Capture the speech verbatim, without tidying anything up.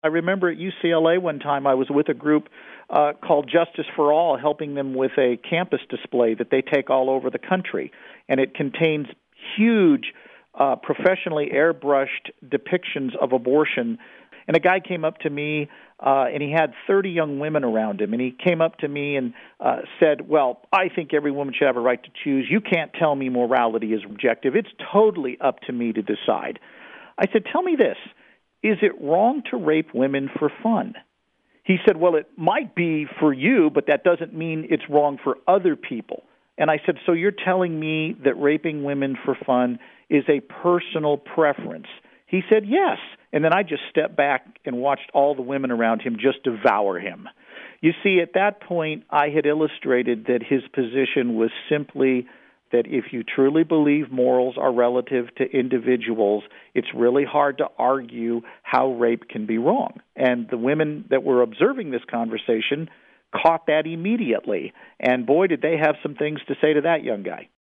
I remember at U C L A one time I was with a group uh, called Justice for All, helping them with a campus display that they take all over the country. And it contains huge, uh, professionally airbrushed depictions of abortion. And a guy came up to me, uh, and he had thirty young women around him. And he came up to me and uh, said, well, I think every woman should have a right to choose. You can't tell me morality is objective. It's totally up to me to decide. I said, tell me this. Is it wrong to rape women for fun? He said, well, it might be for you, but that doesn't mean it's wrong for other people. And I said, so you're telling me that raping women for fun is a personal preference? He said, yes. And then I just stepped back and watched all the women around him just devour him. You see, at that point, I had illustrated that his position was simply that if you truly believe morals are relative to individuals, it's really hard to argue how rape can be wrong. And the women that were observing this conversation caught that immediately. And boy, did they have some things to say to that young guy.